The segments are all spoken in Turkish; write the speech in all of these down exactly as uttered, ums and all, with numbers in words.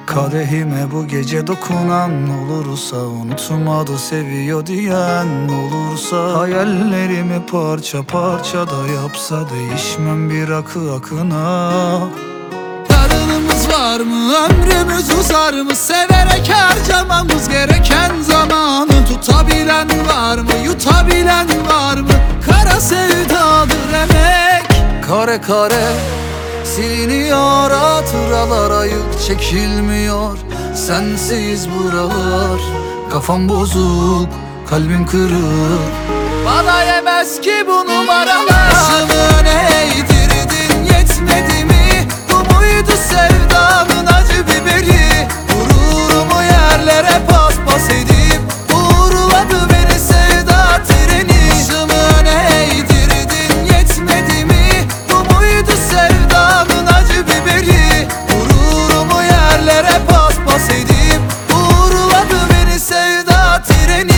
Kadehime bu gece dokunan olursa, unutmadı seviyor diyen olursa, hayallerimi parça parça da yapsa, değişmem bir akı akına. Yarınımız var mı, ömrümüz uzar mı, severek harcamamız gereken zamanı. Tutabilen var mı, yutabilen var mı, kara sevdadır emek. Kare kare siliniyor hatıralar, yük çekilmiyor sensiz buralar. Kafam bozuk, kalbim kırık, bana yemez ki bu numaralar. Başımı ne eğdirdin, yetmedi mi? Bu muydu sevdanın acı biberi? Gururumu yerlere paspas edip uğurladı beni sevda treni. Başımı ne eğdirdin, yetmedi mi? Bu muydu sevdanın acı biberi? Gururumu yerlere paspas edip uğurladı beni sevda treni.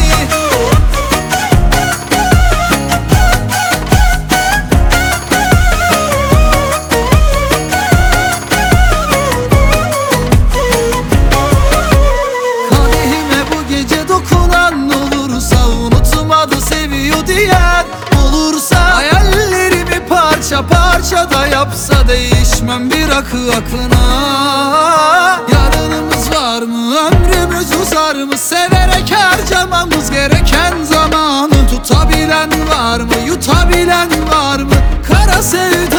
Parça parça da yapsa, değişmem bir akı akına. Yarınımız var mı, ömrümüz uzar mı, severek harcamamız gereken zamanı. Tutabilen var mı, yutabilen var mı, kara sevda